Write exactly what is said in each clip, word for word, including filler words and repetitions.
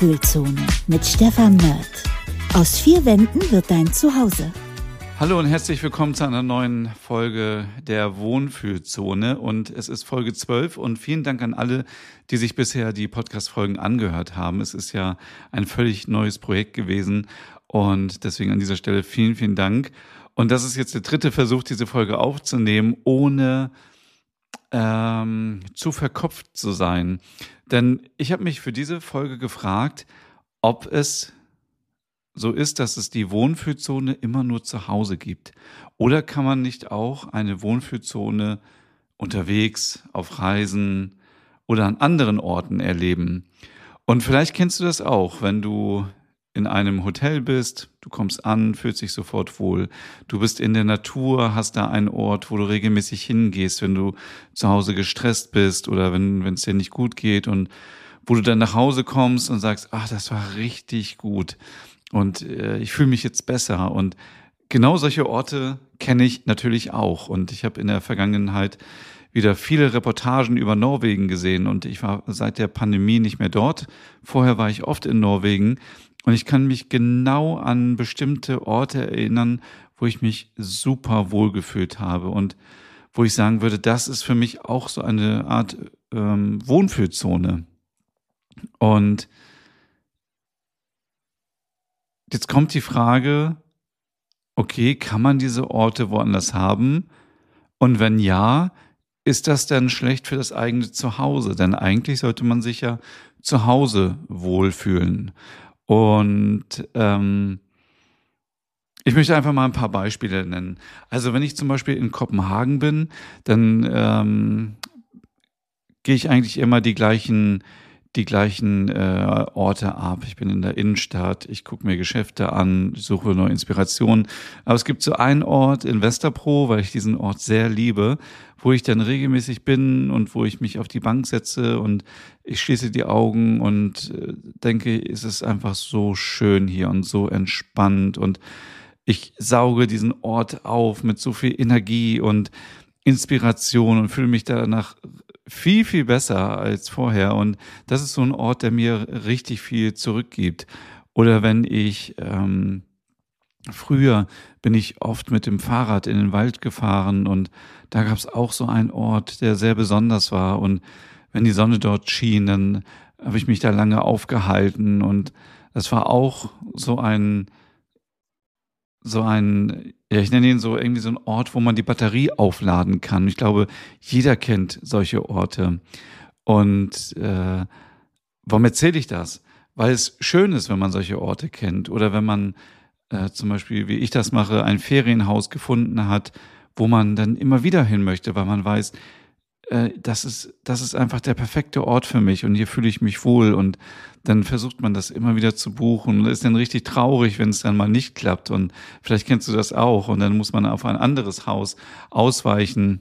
Wohnfühlzone mit Stefan Mörth. Aus vier Wänden wird dein Zuhause. Hallo und herzlich willkommen zu einer neuen Folge der Wohnfühlzone. Und es ist Folge zwölf und vielen Dank an alle, die sich bisher die Podcast-Folgen angehört haben. Es ist ja ein völlig neues Projekt gewesen und deswegen an dieser Stelle vielen, vielen Dank. Und das ist jetzt der dritte Versuch, diese Folge aufzunehmen, ohne ähm, zu verkopft zu sein. Denn ich habe mich für diese Folge gefragt, ob es so ist, dass es die Wohnfühlzone immer nur zu Hause gibt. Oder kann man nicht auch eine Wohnfühlzone unterwegs, auf Reisen oder an anderen Orten erleben? Und vielleicht kennst du das auch, wenn du in einem Hotel bist, du kommst an, fühlst dich sofort wohl. Du bist in der Natur, hast da einen Ort, wo du regelmäßig hingehst, wenn du zu Hause gestresst bist oder wenn wenn es dir nicht gut geht und wo du dann nach Hause kommst und sagst, ach, das war richtig gut und äh, ich fühle mich jetzt besser. Und genau solche Orte kenne ich natürlich auch. Und ich habe in der Vergangenheit wieder viele Reportagen über Norwegen gesehen und ich war seit der Pandemie nicht mehr dort. Vorher war ich oft in Norwegen. Und ich kann mich genau an bestimmte Orte erinnern, wo ich mich super wohl gefühlt habe und wo ich sagen würde, das ist für mich auch so eine Art ähm, Wohnfühlzone. Und jetzt kommt die Frage, okay, kann man diese Orte woanders haben? Und wenn ja, ist das dann schlecht für das eigene Zuhause? Denn eigentlich sollte man sich ja zu Hause wohlfühlen. Und ähm, ich möchte einfach mal ein paar Beispiele nennen. Also wenn ich zum Beispiel in Kopenhagen bin, dann ähm, gehe ich eigentlich immer die gleichen, die gleichen äh, Orte ab. Ich bin in der Innenstadt, ich gucke mir Geschäfte an, ich suche neue Inspirationen. Aber es gibt so einen Ort in Westerpro, weil ich diesen Ort sehr liebe, wo ich dann regelmäßig bin und wo ich mich auf die Bank setze und ich schließe die Augen und äh, denke, es ist einfach so schön hier und so entspannt und ich sauge diesen Ort auf mit so viel Energie und Inspiration und fühle mich danach viel, viel besser als vorher. Und das ist so ein Ort, der mir richtig viel zurückgibt. Oder wenn ich, ähm, früher bin ich oft mit dem Fahrrad in den Wald gefahren und da gab es auch so einen Ort, der sehr besonders war. Und wenn die Sonne dort schien, dann habe ich mich da lange aufgehalten und das war auch so ein so ein, ja, ich nenne ihn so irgendwie so ein Ort, wo man die Batterie aufladen kann. Ich glaube, jeder kennt solche Orte. Und äh, warum erzähle ich das? Weil es schön ist, wenn man solche Orte kennt. Oder wenn man äh, zum Beispiel, wie ich das mache, ein Ferienhaus gefunden hat, wo man dann immer wieder hin möchte, weil man weiß, äh, das ist, das ist einfach der perfekte Ort für mich und hier fühle ich mich wohl. Und dann versucht man das immer wieder zu buchen und ist dann richtig traurig, wenn es dann mal nicht klappt. Und vielleicht kennst du das auch. Und dann muss man auf ein anderes Haus ausweichen.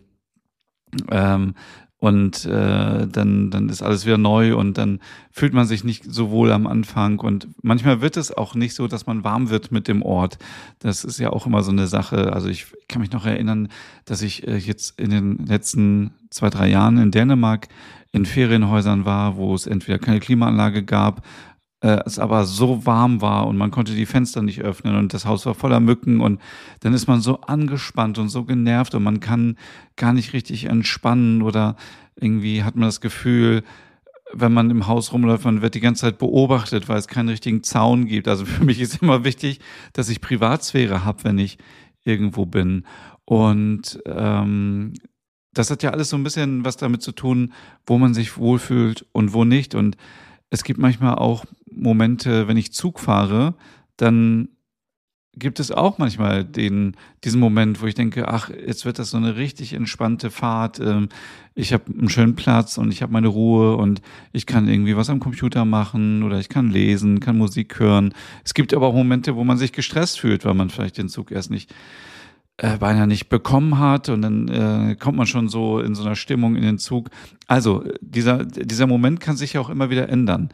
Ähm, und äh, dann, dann ist alles wieder neu und dann fühlt man sich nicht so wohl am Anfang. Und manchmal wird es auch nicht so, dass man warm wird mit dem Ort. Das ist ja auch immer so eine Sache. Also ich kann mich noch erinnern, dass ich äh, jetzt in den letzten zwei, drei Jahren in Dänemark in Ferienhäusern war, wo es entweder keine Klimaanlage gab, äh, es aber so warm war und man konnte die Fenster nicht öffnen und das Haus war voller Mücken und dann ist man so angespannt und so genervt und man kann gar nicht richtig entspannen oder irgendwie hat man das Gefühl, wenn man im Haus rumläuft, man wird die ganze Zeit beobachtet, weil es keinen richtigen Zaun gibt. Also für mich ist immer wichtig, dass ich Privatsphäre habe, wenn ich irgendwo bin. Und ähm, das hat ja alles so ein bisschen was damit zu tun, wo man sich wohlfühlt und wo nicht. Und es gibt manchmal auch Momente, wenn ich Zug fahre, dann gibt es auch manchmal den, diesen Moment, wo ich denke, ach, jetzt wird das so eine richtig entspannte Fahrt. Ähm, Ich habe einen schönen Platz und ich habe meine Ruhe und ich kann irgendwie was am Computer machen oder ich kann lesen, kann Musik hören. Es gibt aber auch Momente, wo man sich gestresst fühlt, weil man vielleicht den Zug erst nicht äh, beinahe nicht bekommen hat und dann äh, kommt man schon so in so einer Stimmung in den Zug. Also dieser, dieser Moment kann sich ja auch immer wieder ändern.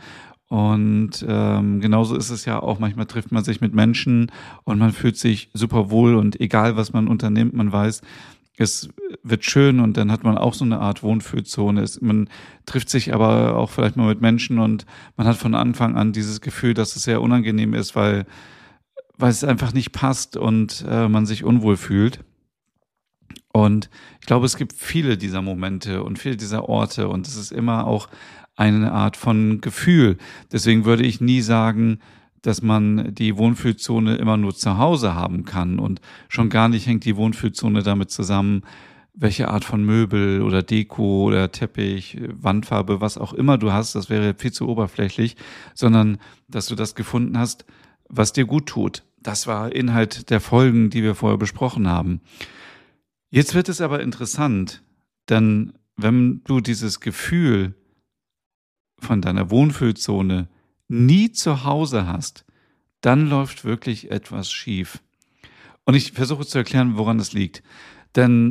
Und ähm, genauso ist es ja auch, manchmal trifft man sich mit Menschen und man fühlt sich super wohl und egal, was man unternimmt, man weiß, es wird schön und dann hat man auch so eine Art Wohlfühlzone. Es, man trifft sich aber auch vielleicht mal mit Menschen und man hat von Anfang an dieses Gefühl, dass es sehr unangenehm ist, weil, weil es einfach nicht passt und äh, man sich unwohl fühlt. Und ich glaube, es gibt viele dieser Momente und viele dieser Orte und es ist immer auch eine Art von Gefühl. Deswegen würde ich nie sagen, dass man die Wohnfühlzone immer nur zu Hause haben kann und schon gar nicht hängt die Wohnfühlzone damit zusammen, welche Art von Möbel oder Deko oder Teppich, Wandfarbe, was auch immer du hast, das wäre viel zu oberflächlich, sondern dass du das gefunden hast, was dir gut tut. Das war Inhalt der Folgen, die wir vorher besprochen haben. Jetzt wird es aber interessant, denn wenn du dieses Gefühl von deiner Wohnfühlzone nie zu Hause hast, dann läuft wirklich etwas schief. Und ich versuche zu erklären, woran das liegt. Denn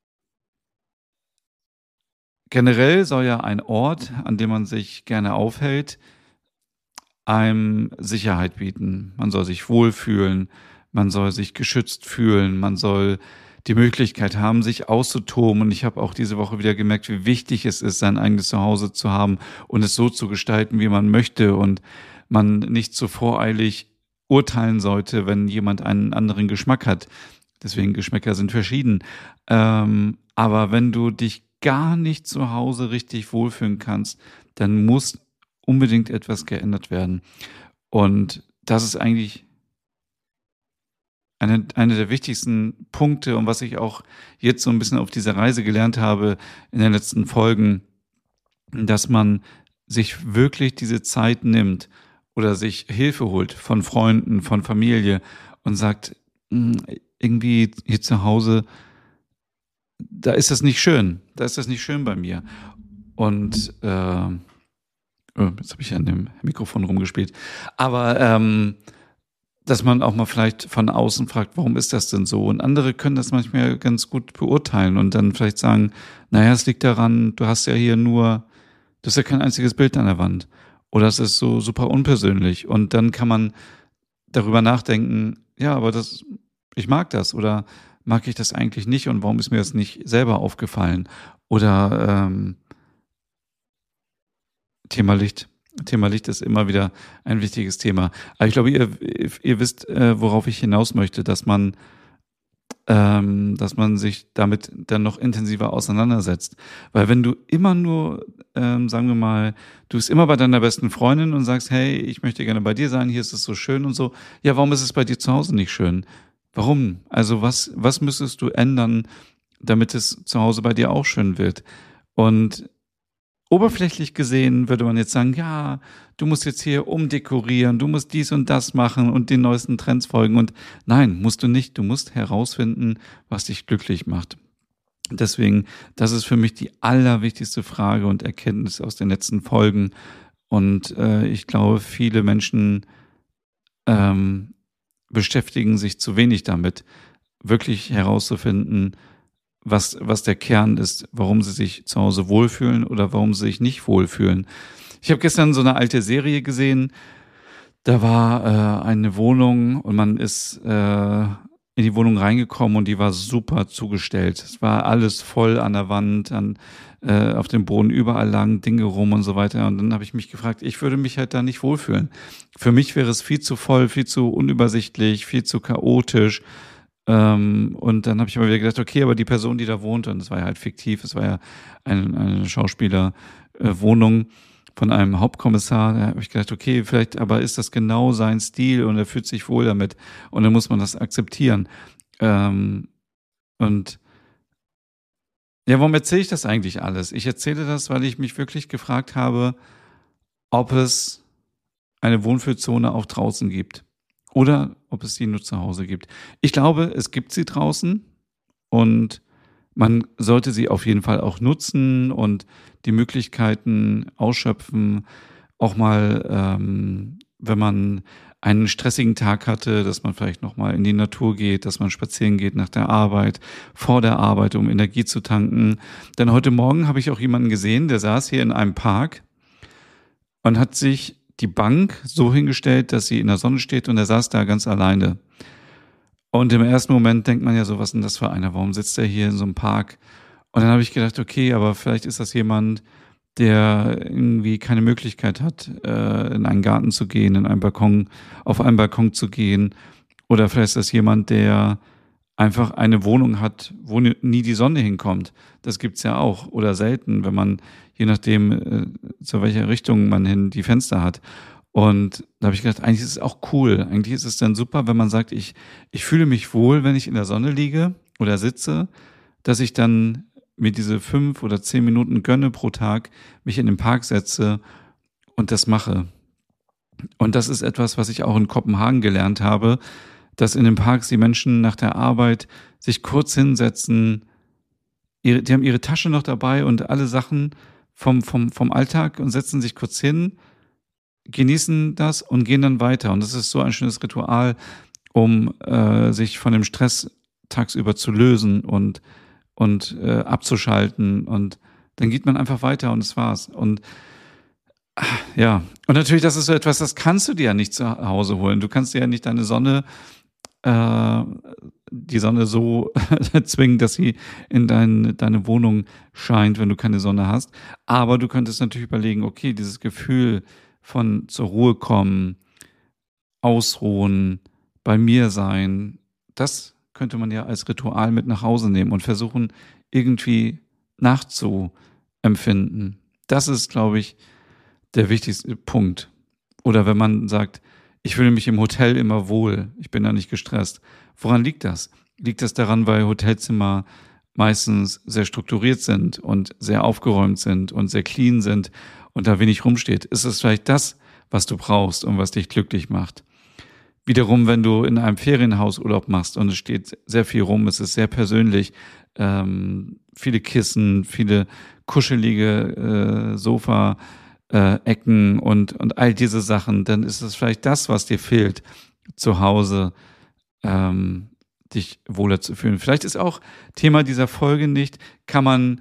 generell soll ja ein Ort, an dem man sich gerne aufhält, einem Sicherheit bieten. Man soll sich wohlfühlen, man soll sich geschützt fühlen, man soll die Möglichkeit haben, sich auszutoben. Und ich habe auch diese Woche wieder gemerkt, wie wichtig es ist, sein eigenes Zuhause zu haben und es so zu gestalten, wie man möchte und man nicht zu voreilig urteilen sollte, wenn jemand einen anderen Geschmack hat. Deswegen, Geschmäcker sind verschieden. Ähm, aber wenn du dich gar nicht zu Hause richtig wohlfühlen kannst, dann muss unbedingt etwas geändert werden. Und das ist eigentlich Eine, eine der wichtigsten Punkte und was ich auch jetzt so ein bisschen auf dieser Reise gelernt habe in den letzten Folgen, dass man sich wirklich diese Zeit nimmt oder sich Hilfe holt von Freunden, von Familie und sagt, "Hm, irgendwie hier zu Hause, da ist das nicht schön, da ist das nicht schön bei mir." Und äh, oh, jetzt habe ich an dem Mikrofon rumgespielt. Aber ähm, dass man auch mal vielleicht von außen fragt, warum ist das denn so? Und andere können das manchmal ganz gut beurteilen und dann vielleicht sagen, naja, es liegt daran, du hast ja hier nur, du hast ja kein einziges Bild an der Wand. Oder es ist so super unpersönlich. Und dann kann man darüber nachdenken, ja, aber das, ich mag das oder mag ich das eigentlich nicht und warum ist mir das nicht selber aufgefallen? Oder ähm, Thema Licht. Thema Licht ist immer wieder ein wichtiges Thema. Aber ich glaube, ihr, ihr wisst, äh, worauf ich hinaus möchte, dass man, ähm, dass man sich damit dann noch intensiver auseinandersetzt. Weil wenn du immer nur, ähm, sagen wir mal, du bist immer bei deiner besten Freundin und sagst, hey, ich möchte gerne bei dir sein, hier ist es so schön und so. Ja, warum ist es bei dir zu Hause nicht schön? Warum? Also was, was müsstest du ändern, damit es zu Hause bei dir auch schön wird? Und oberflächlich gesehen würde man jetzt sagen, ja, du musst jetzt hier umdekorieren, du musst dies und das machen und den neuesten Trends folgen. Und nein, musst du nicht. Du musst herausfinden, was dich glücklich macht. Deswegen, das ist für mich die allerwichtigste Frage und Erkenntnis aus den letzten Folgen. Und äh, ich glaube, viele Menschen ähm, beschäftigen sich zu wenig damit, wirklich herauszufinden, was, was der Kern ist, warum sie sich zu Hause wohlfühlen oder warum sie sich nicht wohlfühlen. Ich habe gestern so eine alte Serie gesehen, da war äh, eine Wohnung und man ist äh, in die Wohnung reingekommen und die war super zugestellt. Es war alles voll an der Wand, an, äh, auf dem Boden, überall lagen Dinge rum und so weiter. Und dann habe ich mich gefragt, ich würde mich halt da nicht wohlfühlen. Für mich wäre es viel zu voll, viel zu unübersichtlich, viel zu chaotisch. Ähm, und dann habe ich aber wieder gedacht, okay, aber die Person, die da wohnt, und das war ja halt fiktiv, es war ja eine, eine Schauspielerwohnung von einem Hauptkommissar, da habe ich gedacht, okay, vielleicht aber ist das genau sein Stil und er fühlt sich wohl damit und dann muss man das akzeptieren. Ähm, und ja, warum erzähle ich das eigentlich alles? Ich erzähle das, weil ich mich wirklich gefragt habe, ob es eine Wohnfühlzone auch draußen gibt. Oder ob es die nur zu Hause gibt. Ich glaube, es gibt sie draußen und man sollte sie auf jeden Fall auch nutzen und die Möglichkeiten ausschöpfen. Auch mal, ähm, wenn man einen stressigen Tag hatte, dass man vielleicht nochmal in die Natur geht, dass man spazieren geht nach der Arbeit, vor der Arbeit, um Energie zu tanken. Denn heute Morgen habe ich auch jemanden gesehen, der saß hier in einem Park und hat sich die Bank so hingestellt, dass sie in der Sonne steht und er saß da ganz alleine. Und im ersten Moment denkt man ja so, was ist denn das für einer? Warum sitzt er hier in so einem Park? Und dann habe ich gedacht, okay, aber vielleicht ist das jemand, der irgendwie keine Möglichkeit hat, äh, in einen Garten zu gehen, in einen Balkon, auf einen Balkon zu gehen. Oder vielleicht ist das jemand, der einfach eine Wohnung hat, wo nie die Sonne hinkommt. Das gibt's ja auch. Oder selten, wenn man, je nachdem, äh, zu welcher Richtung man hin die Fenster hat. Und da habe ich gedacht, eigentlich ist es auch cool. Eigentlich ist es dann super, wenn man sagt, ich, ich fühle mich wohl, wenn ich in der Sonne liege oder sitze, dass ich dann mir diese fünf oder zehn Minuten gönne pro Tag, mich in den Park setze und das mache. Und das ist etwas, was ich auch in Kopenhagen gelernt habe, dass in den Parks die Menschen nach der Arbeit sich kurz hinsetzen, ihre, die haben ihre Tasche noch dabei und alle Sachen vom, vom, vom Alltag und setzen sich kurz hin, genießen das und gehen dann weiter. Und das ist so ein schönes Ritual, um äh, sich von dem Stress tagsüber zu lösen und und äh, abzuschalten, und dann geht man einfach weiter und das war's. Und ja, und natürlich, das ist so etwas, das kannst du dir ja nicht zu Hause holen. Du kannst dir ja nicht deine Sonne, äh, die Sonne so zwingen, dass sie in dein, deine Wohnung scheint, wenn du keine Sonne hast. Aber du könntest natürlich überlegen, okay, dieses Gefühl von zur Ruhe kommen, ausruhen, bei mir sein, das könnte man ja als Ritual mit nach Hause nehmen und versuchen, irgendwie nachzuempfinden. Das ist, glaube ich, der wichtigste Punkt. Oder wenn man sagt, ich fühle mich im Hotel immer wohl, ich bin da nicht gestresst. Woran liegt das? Liegt das daran, weil Hotelzimmer meistens sehr strukturiert sind und sehr aufgeräumt sind und sehr clean sind und da wenig rumsteht? Ist es vielleicht das, was du brauchst und was dich glücklich macht? Wiederum, wenn du in einem Ferienhaus Urlaub machst und es steht sehr viel rum, es ist sehr persönlich, ähm, viele Kissen, viele kuschelige äh, Sofa, äh, Ecken und, und all diese Sachen, dann ist es vielleicht das, was dir fehlt, zu Hause ähm, dich wohler zu fühlen. Vielleicht ist auch Thema dieser Folge nicht, kann man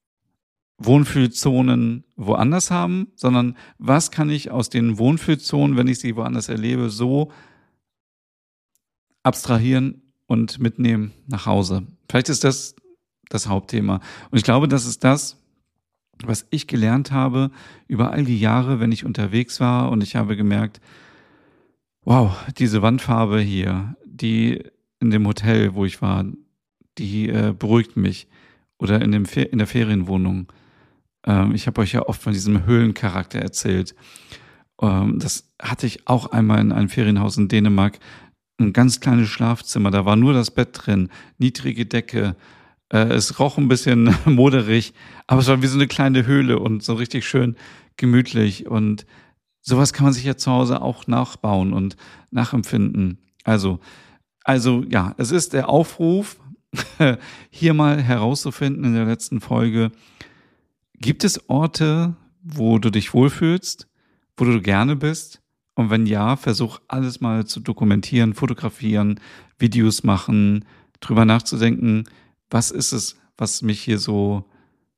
Wohnfühlzonen woanders haben, sondern was kann ich aus den Wohnfühlzonen, wenn ich sie woanders erlebe, so abstrahieren und mitnehmen nach Hause. Vielleicht ist das das Hauptthema. Und ich glaube, das ist das, was ich gelernt habe über all die Jahre, wenn ich unterwegs war, und ich habe gemerkt, wow, diese Wandfarbe hier, die in dem Hotel, wo ich war, die äh, beruhigt mich. Oder in, dem Fer- in der Ferienwohnung. Ähm, ich habe euch ja oft von diesem Höhlencharakter erzählt. Ähm, das hatte ich auch einmal in einem Ferienhaus in Dänemark. Ein ganz kleines Schlafzimmer, da war nur das Bett drin, niedrige Decke, äh, es roch ein bisschen moderig, aber es war wie so eine kleine Höhle und so richtig schön gemütlich, und sowas kann man sich ja zu Hause auch nachbauen und nachempfinden. Also, also ja, es ist der Aufruf, hier mal herauszufinden in der letzten Folge, gibt es Orte, wo du dich wohlfühlst, wo du gerne bist? Und wenn ja, versuch alles mal zu dokumentieren, fotografieren, Videos machen, drüber nachzudenken, was ist es, was mich hier so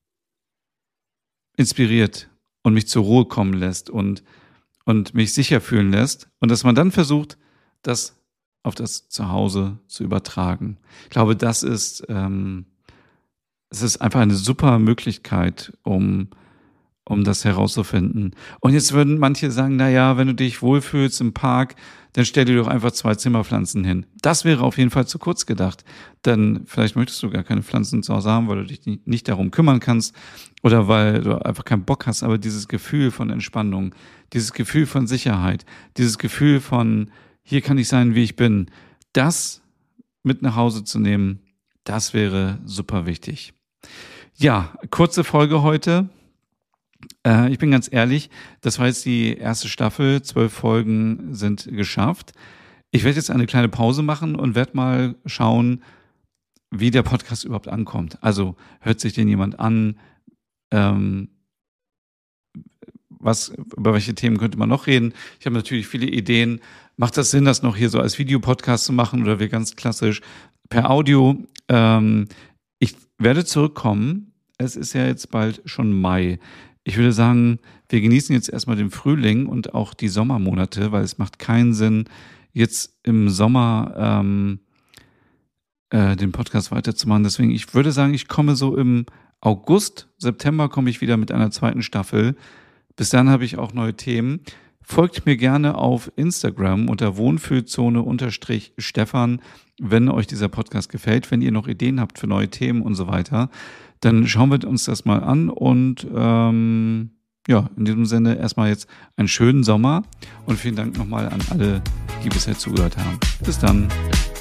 inspiriert und mich zur Ruhe kommen lässt und, und mich sicher fühlen lässt. Und dass man dann versucht, das auf das Zuhause zu übertragen. Ich glaube, das ist, ähm, es ist einfach eine super Möglichkeit, um um das herauszufinden. Und jetzt würden manche sagen, na ja, wenn du dich wohlfühlst im Park, dann stell dir doch einfach zwei Zimmerpflanzen hin. Das wäre auf jeden Fall zu kurz gedacht. Denn vielleicht möchtest du gar keine Pflanzen zu Hause haben, weil du dich nicht darum kümmern kannst oder weil du einfach keinen Bock hast. Aber dieses Gefühl von Entspannung, dieses Gefühl von Sicherheit, dieses Gefühl von, hier kann ich sein, wie ich bin, das mit nach Hause zu nehmen, das wäre super wichtig. Ja, kurze Folge heute. Äh, ich bin ganz ehrlich, das war jetzt die erste Staffel, zwölf Folgen sind geschafft. Ich werde jetzt eine kleine Pause machen und werde mal schauen, wie der Podcast überhaupt ankommt. Also hört sich den jemand an? Ähm, was, über welche Themen könnte man noch reden? Ich habe natürlich viele Ideen. Macht das Sinn, das noch hier so als Videopodcast zu machen oder wir ganz klassisch per Audio? Ähm, ich werde zurückkommen. Es ist ja jetzt bald schon Mai. Ich würde sagen, wir genießen jetzt erstmal den Frühling und auch die Sommermonate, weil es macht keinen Sinn, jetzt im Sommer ähm, äh, den Podcast weiterzumachen. Deswegen, ich würde sagen, ich komme so im August, September komme ich wieder mit einer zweiten Staffel. Bis dann habe ich auch neue Themen. Folgt mir gerne auf Instagram unter Wohnfühlzone-Stefan, wenn euch dieser Podcast gefällt. Wenn ihr noch Ideen habt für neue Themen und so weiter, dann schauen wir uns das mal an. Und ähm, ja, in diesem Sinne erstmal jetzt einen schönen Sommer und vielen Dank nochmal an alle, die bisher zugehört haben. Bis dann.